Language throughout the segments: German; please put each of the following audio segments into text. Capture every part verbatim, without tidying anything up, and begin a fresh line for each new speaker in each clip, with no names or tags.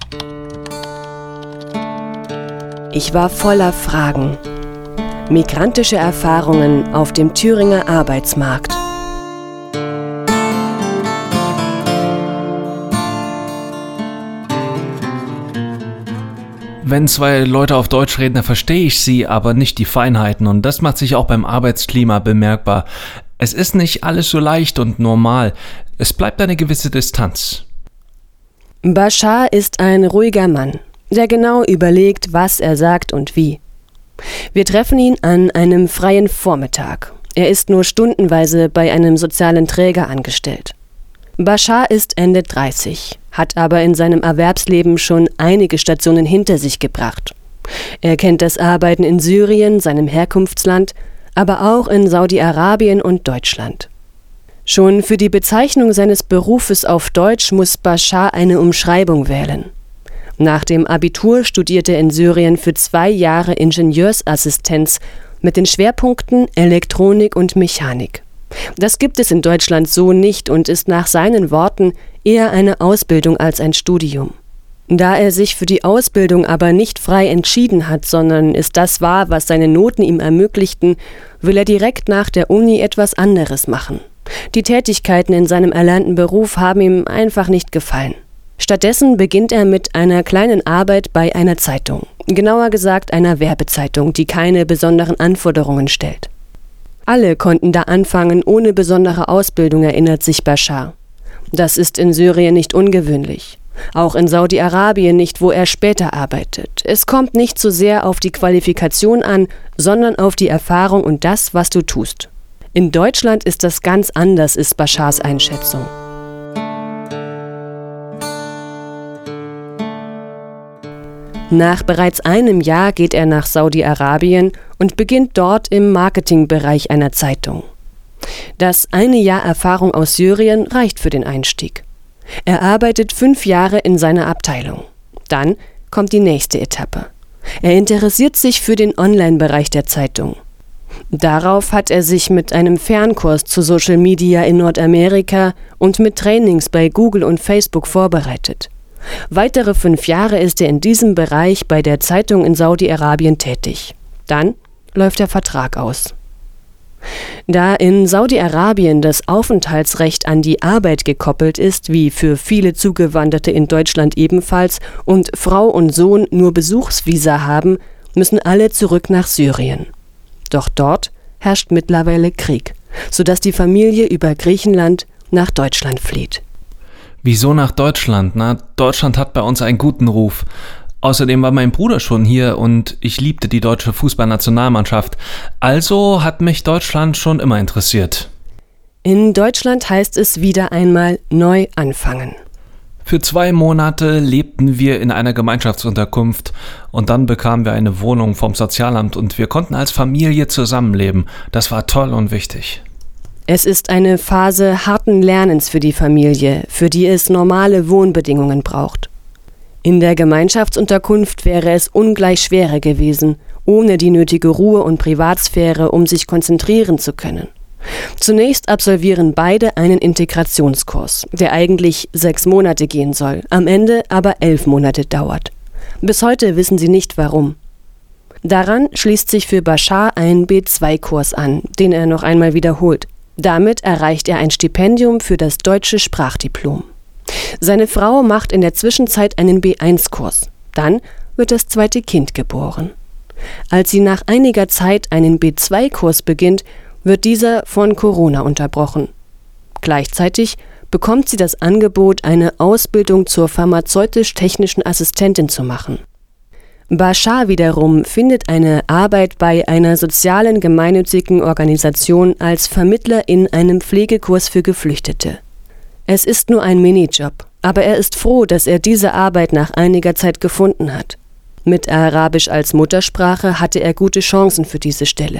Ich war voller Fragen. Migrantische Erfahrungen auf dem Thüringer Arbeitsmarkt.
Wenn zwei Leute auf Deutsch reden, dann verstehe ich sie, aber nicht die Feinheiten. Und das macht sich auch beim Arbeitsklima bemerkbar. Es ist nicht alles so leicht und normal. Es bleibt eine gewisse Distanz.
Bashar ist ein ruhiger Mann, der genau überlegt, was er sagt und wie. Wir treffen ihn an einem freien Vormittag. Er ist nur stundenweise bei einem sozialen Träger angestellt. Bashar ist Ende dreißig, hat aber in seinem Erwerbsleben schon einige Stationen hinter sich gebracht. Er kennt das Arbeiten in Syrien, seinem Herkunftsland, aber auch in Saudi-Arabien und Deutschland. Schon für die Bezeichnung seines Berufes auf Deutsch muss Bashar eine Umschreibung wählen. Nach dem Abitur studierte er in Syrien für zwei Jahre Ingenieursassistenz mit den Schwerpunkten Elektronik und Mechanik. Das gibt es in Deutschland so nicht und ist nach seinen Worten eher eine Ausbildung als ein Studium. Da er sich für die Ausbildung aber nicht frei entschieden hat, sondern es das war, was seine Noten ihm ermöglichten, will er direkt nach der Uni etwas anderes machen. Die Tätigkeiten in seinem erlernten Beruf haben ihm einfach nicht gefallen. Stattdessen beginnt er mit einer kleinen Arbeit bei einer Zeitung, genauer gesagt einer Werbezeitung, die keine besonderen Anforderungen stellt. Alle konnten da anfangen ohne besondere Ausbildung, erinnert sich Bashar. Das ist in Syrien nicht ungewöhnlich. Auch in Saudi-Arabien nicht, wo er später arbeitet. Es kommt nicht so sehr auf die Qualifikation an, sondern auf die Erfahrung und das, was du tust. In Deutschland ist das ganz anders, ist Bashars Einschätzung. Nach bereits einem Jahr geht er nach Saudi-Arabien und beginnt dort im Marketingbereich einer Zeitung. Das eine Jahr Erfahrung aus Syrien reicht für den Einstieg. Er arbeitet fünf Jahre in seiner Abteilung. Dann kommt die nächste Etappe. Er interessiert sich für den Online-Bereich der Zeitung. Darauf hat er sich mit einem Fernkurs zu Social Media in Nordamerika und mit Trainings bei Google und Facebook vorbereitet. Weitere fünf Jahre ist er in diesem Bereich bei der Zeitung in Saudi-Arabien tätig. Dann läuft der Vertrag aus. Da in Saudi-Arabien das Aufenthaltsrecht an die Arbeit gekoppelt ist, wie für viele Zugewanderte in Deutschland ebenfalls, und Frau und Sohn nur Besuchsvisa haben, müssen alle zurück nach Syrien. Doch dort herrscht mittlerweile Krieg, sodass die Familie über Griechenland nach Deutschland flieht.
Wieso nach Deutschland? Na, Deutschland hat bei uns einen guten Ruf. Außerdem war mein Bruder schon hier und ich liebte die deutsche Fußballnationalmannschaft. Also hat mich Deutschland schon immer interessiert.
In Deutschland heißt es wieder einmal neu anfangen.
Für zwei Monate lebten wir in einer Gemeinschaftsunterkunft und dann bekamen wir eine Wohnung vom Sozialamt und wir konnten als Familie zusammenleben. Das war toll und wichtig.
Es ist eine Phase harten Lernens für die Familie, für die es normale Wohnbedingungen braucht. In der Gemeinschaftsunterkunft wäre es ungleich schwerer gewesen, ohne die nötige Ruhe und Privatsphäre, um sich konzentrieren zu können. Zunächst absolvieren beide einen Integrationskurs, der eigentlich sechs Monate gehen soll, am Ende aber elf Monate dauert. Bis heute wissen sie nicht warum. Daran schließt sich für Bashar ein B zwei Kurs an, den er noch einmal wiederholt. Damit erreicht er ein Stipendium für das deutsche Sprachdiplom. Seine Frau macht in der Zwischenzeit einen B eins Kurs. Dann wird das zweite Kind geboren. Als sie nach einiger Zeit einen B zwei Kurs beginnt, wird dieser von Corona unterbrochen. Gleichzeitig bekommt sie das Angebot, eine Ausbildung zur pharmazeutisch-technischen Assistentin zu machen. Bashar wiederum findet eine Arbeit bei einer sozialen gemeinnützigen Organisation als Vermittler in einem Pflegekurs für Geflüchtete. Es ist nur ein Minijob, aber er ist froh, dass er diese Arbeit nach einiger Zeit gefunden hat. Mit Arabisch als Muttersprache hatte er gute Chancen für diese Stelle.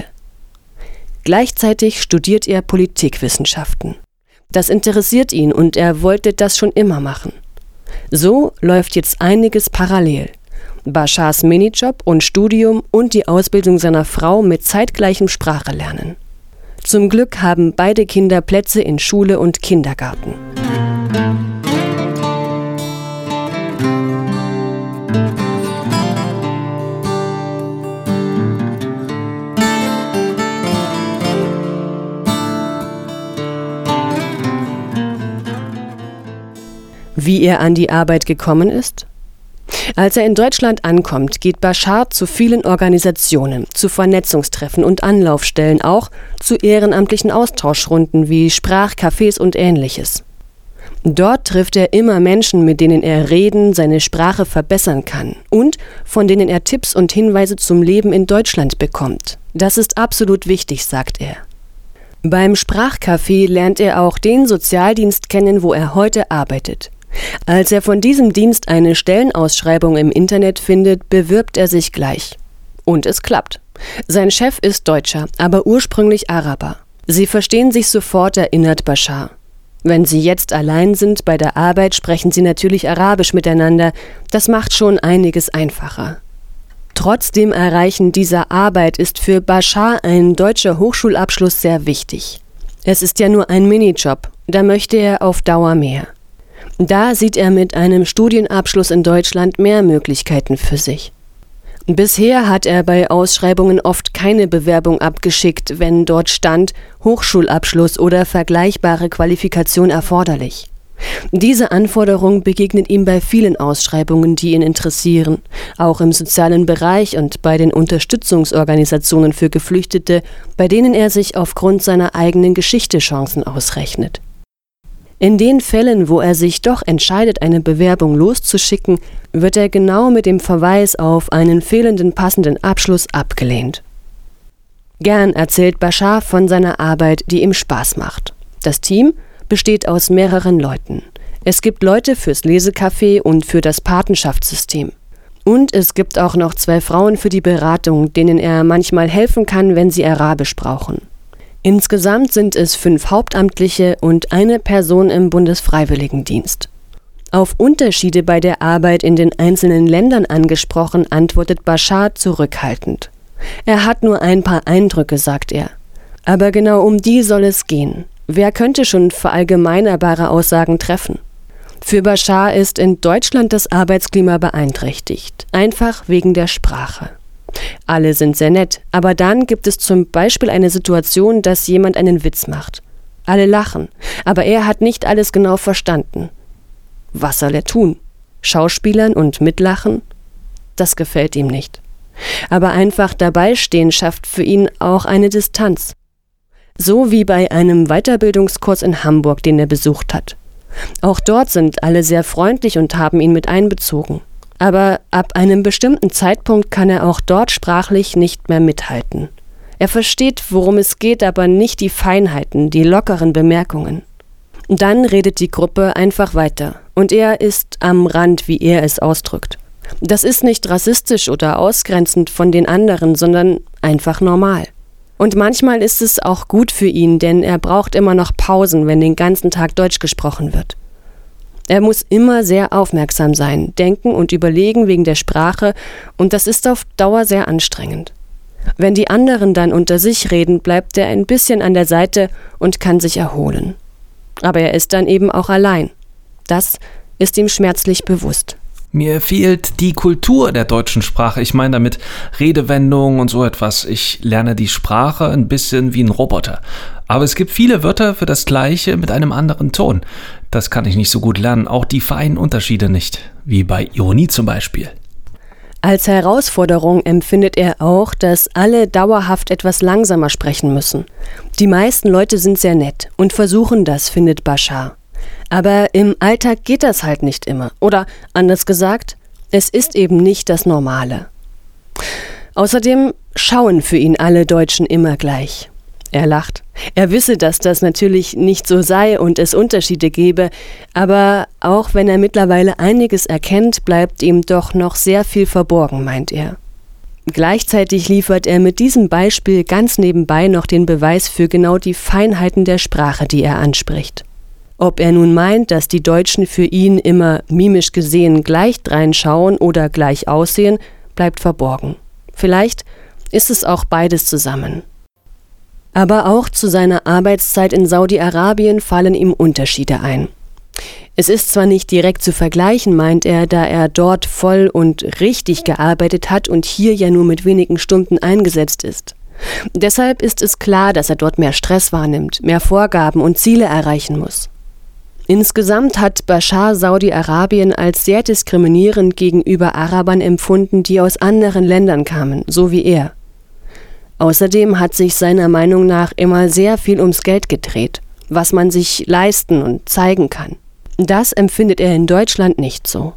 Gleichzeitig studiert er Politikwissenschaften. Das interessiert ihn und er wollte das schon immer machen. So läuft jetzt einiges parallel. Bashars Minijob und Studium und die Ausbildung seiner Frau mit zeitgleichem Sprachelernen. Zum Glück haben beide Kinder Plätze in Schule und Kindergarten. Wie er an die Arbeit gekommen ist? Als er in Deutschland ankommt, geht Bashar zu vielen Organisationen, zu Vernetzungstreffen und Anlaufstellen, auch zu ehrenamtlichen Austauschrunden wie Sprachcafés und Ähnliches. Dort trifft er immer Menschen, mit denen er reden, seine Sprache verbessern kann und von denen er Tipps und Hinweise zum Leben in Deutschland bekommt. Das ist absolut wichtig, sagt er. Beim Sprachcafé lernt er auch den Sozialdienst kennen, wo er heute arbeitet. Als er von diesem Dienst eine Stellenausschreibung im Internet findet, bewirbt er sich gleich. Und es klappt. Sein Chef ist Deutscher, aber ursprünglich Araber. Sie verstehen sich sofort, erinnert Bashar. Wenn sie jetzt allein sind bei der Arbeit, sprechen sie natürlich Arabisch miteinander. Das macht schon einiges einfacher. Trotzdem Erreichen dieser Arbeit ist für Bashar ein deutscher Hochschulabschluss sehr wichtig. Es ist ja nur ein Minijob, da möchte er auf Dauer mehr. Da sieht er mit einem Studienabschluss in Deutschland mehr Möglichkeiten für sich. Bisher hat er bei Ausschreibungen oft keine Bewerbung abgeschickt, wenn dort stand, Hochschulabschluss oder vergleichbare Qualifikation erforderlich. Diese Anforderung begegnet ihm bei vielen Ausschreibungen, die ihn interessieren, auch im sozialen Bereich und bei den Unterstützungsorganisationen für Geflüchtete, bei denen er sich aufgrund seiner eigenen Geschichte Chancen ausrechnet. In den Fällen, wo er sich doch entscheidet, eine Bewerbung loszuschicken, wird er genau mit dem Verweis auf einen fehlenden passenden Abschluss abgelehnt. Gern erzählt Bashar von seiner Arbeit, die ihm Spaß macht. Das Team besteht aus mehreren Leuten. Es gibt Leute fürs Lesecafé und für das Patenschaftssystem. Und es gibt auch noch zwei Frauen für die Beratung, denen er manchmal helfen kann, wenn sie Arabisch brauchen. Insgesamt sind es fünf Hauptamtliche und eine Person im Bundesfreiwilligendienst. Auf Unterschiede bei der Arbeit in den einzelnen Ländern angesprochen, antwortet Bashar zurückhaltend. Er hat nur ein paar Eindrücke, sagt er. Aber genau um die soll es gehen. Wer könnte schon verallgemeinerbare Aussagen treffen? Für Bashar ist in Deutschland das Arbeitsklima beeinträchtigt, einfach wegen der Sprache. Alle sind sehr nett, aber dann gibt es zum Beispiel eine Situation, dass jemand einen Witz macht. Alle lachen, aber er hat nicht alles genau verstanden. Was soll er tun? Schauspielern und mitlachen? Das gefällt ihm nicht. Aber einfach dabei stehen schafft für ihn auch eine Distanz. So wie bei einem Weiterbildungskurs in Hamburg, den er besucht hat. Auch dort sind alle sehr freundlich und haben ihn mit einbezogen. Aber ab einem bestimmten Zeitpunkt kann er auch dort sprachlich nicht mehr mithalten. Er versteht, worum es geht, aber nicht die Feinheiten, die lockeren Bemerkungen. Dann redet die Gruppe einfach weiter und er ist am Rand, wie er es ausdrückt. Das ist nicht rassistisch oder ausgrenzend von den anderen, sondern einfach normal. Und manchmal ist es auch gut für ihn, denn er braucht immer noch Pausen, wenn den ganzen Tag Deutsch gesprochen wird. Er muss immer sehr aufmerksam sein, denken und überlegen wegen der Sprache und das ist auf Dauer sehr anstrengend. Wenn die anderen dann unter sich reden, bleibt er ein bisschen an der Seite und kann sich erholen. Aber er ist dann eben auch allein. Das ist ihm schmerzlich bewusst.
Mir fehlt die Kultur der deutschen Sprache. Ich meine damit Redewendungen und so etwas. Ich lerne die Sprache ein bisschen wie ein Roboter. Aber es gibt viele Wörter für das Gleiche mit einem anderen Ton. Das kann ich nicht so gut lernen, auch die feinen Unterschiede nicht, wie bei Ironie zum Beispiel.
Als Herausforderung empfindet er auch, dass alle dauerhaft etwas langsamer sprechen müssen. Die meisten Leute sind sehr nett und versuchen das, findet Bashar. Aber im Alltag geht das halt nicht immer. Oder anders gesagt, es ist eben nicht das Normale. Außerdem schauen für ihn alle Deutschen immer gleich. Er lacht. Er wisse, dass das natürlich nicht so sei und es Unterschiede gebe, aber auch wenn er mittlerweile einiges erkennt, bleibt ihm doch noch sehr viel verborgen, meint er. Gleichzeitig liefert er mit diesem Beispiel ganz nebenbei noch den Beweis für genau die Feinheiten der Sprache, die er anspricht. Ob er nun meint, dass die Deutschen für ihn immer mimisch gesehen gleich reinschauen oder gleich aussehen, bleibt verborgen. Vielleicht ist es auch beides zusammen. Aber auch zu seiner Arbeitszeit in Saudi-Arabien fallen ihm Unterschiede ein. Es ist zwar nicht direkt zu vergleichen, meint er, da er dort voll und richtig gearbeitet hat und hier ja nur mit wenigen Stunden eingesetzt ist. Deshalb ist es klar, dass er dort mehr Stress wahrnimmt, mehr Vorgaben und Ziele erreichen muss. Insgesamt hat Bashar Saudi-Arabien als sehr diskriminierend gegenüber Arabern empfunden, die aus anderen Ländern kamen, so wie er. Außerdem hat sich seiner Meinung nach immer sehr viel ums Geld gedreht, was man sich leisten und zeigen kann. Das empfindet er in Deutschland nicht so.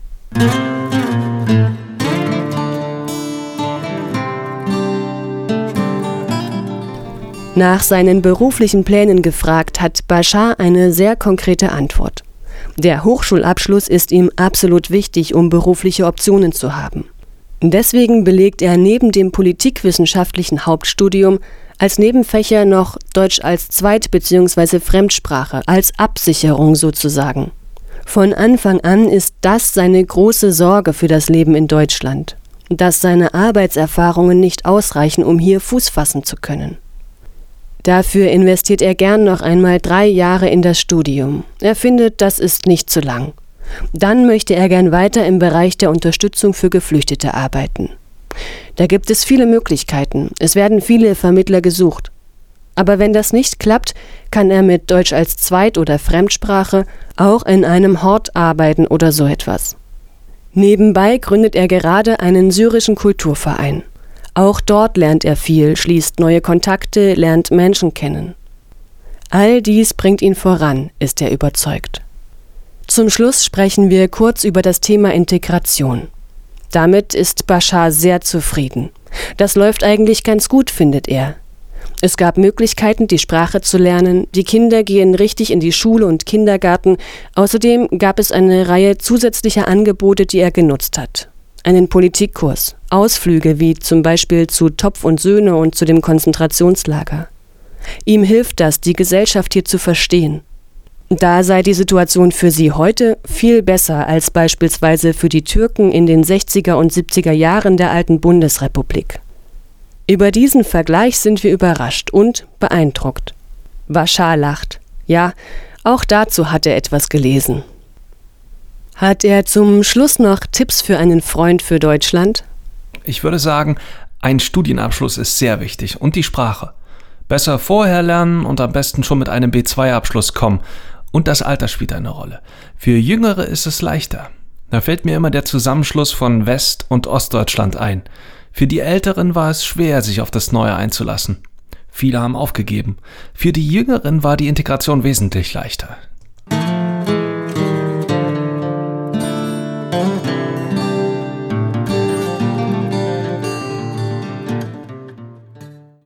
Nach seinen beruflichen Plänen gefragt, hat Bashar eine sehr konkrete Antwort. Der Hochschulabschluss ist ihm absolut wichtig, um berufliche Optionen zu haben. Deswegen belegt er neben dem politikwissenschaftlichen Hauptstudium als Nebenfächer noch Deutsch als Zweit- bzw. Fremdsprache, als Absicherung sozusagen. Von Anfang an ist das seine große Sorge für das Leben in Deutschland, dass seine Arbeitserfahrungen nicht ausreichen, um hier Fuß fassen zu können. Dafür investiert er gern noch einmal drei Jahre in das Studium. Er findet, das ist nicht zu lang. Dann möchte er gern weiter im Bereich der Unterstützung für Geflüchtete arbeiten. Da gibt es viele Möglichkeiten. Es werden viele Vermittler gesucht. Aber wenn das nicht klappt, kann er mit Deutsch als Zweit- oder Fremdsprache auch in einem Hort arbeiten oder so etwas. Nebenbei gründet er gerade einen syrischen Kulturverein. Auch dort lernt er viel, schließt neue Kontakte, lernt Menschen kennen. All dies bringt ihn voran, ist er überzeugt. Zum Schluss sprechen wir kurz über das Thema Integration. Damit ist Bashar sehr zufrieden. Das läuft eigentlich ganz gut, findet er. Es gab Möglichkeiten, die Sprache zu lernen, die Kinder gehen richtig in die Schule und Kindergarten. Außerdem gab es eine Reihe zusätzlicher Angebote, die er genutzt hat. Einen Politikkurs, Ausflüge wie zum Beispiel zu Topf und Söhne und zu dem Konzentrationslager. Ihm hilft das, die Gesellschaft hier zu verstehen. Da sei die Situation für sie heute viel besser als beispielsweise für die Türken in den sechziger und siebziger Jahren der alten Bundesrepublik. Über diesen Vergleich sind wir überrascht und beeindruckt. Bashar lacht. Ja, auch dazu hat er etwas gelesen. Hat er zum Schluss noch Tipps für einen Freund für Deutschland?
Ich würde sagen, ein Studienabschluss ist sehr wichtig und die Sprache. Besser vorher lernen und am besten schon mit einem B zwei Abschluss kommen. Und das Alter spielt eine Rolle. Für Jüngere ist es leichter. Da fällt mir immer der Zusammenschluss von West- und Ostdeutschland ein. Für die Älteren war es schwer, sich auf das Neue einzulassen. Viele haben aufgegeben. Für die Jüngeren war die Integration wesentlich leichter.